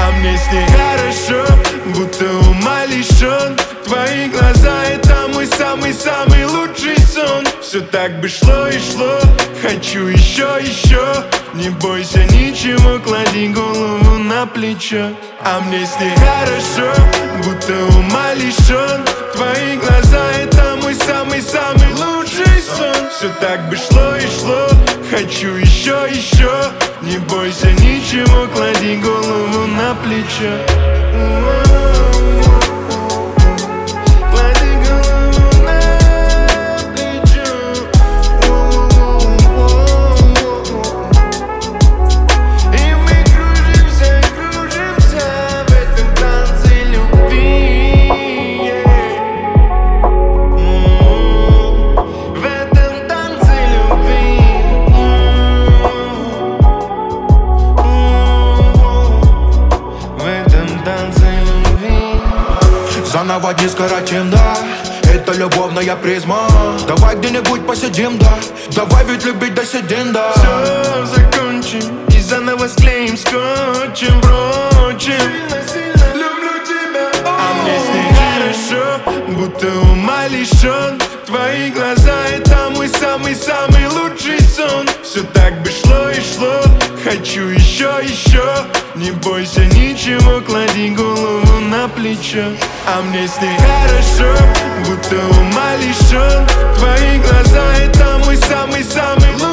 а мне с ней хорошо, будто ума лишен. Твои глаза — это мой самый-самый лучший сон. Все так бы шло и шло, хочу еще. Не бойся ничего, клади голову на плечо. А мне с ней хорошо, будто ума лишен. Твои глаза — это мой самый-самый лучший сон. Все так бы шло и шло, хочу еще. Не бойся ничего, клади голову на плечо. Заново не скоротим, да. Это любовная призма. Давай где-нибудь посидим, да. Давай ведь любить до седин, да. Все закончим и заново склеим скотчем, брочим. Люблю тебя, а мне с ней хорошо, будто ума лишен. Твои глаза — это мой самый-самый лучший сон. Все так бы шло и шло, хочу еще. Не бойся ничего, клади голову на плечо. А мне с ней хорошо, будто ума лишен. Твои глаза — это мой самый-самый лучший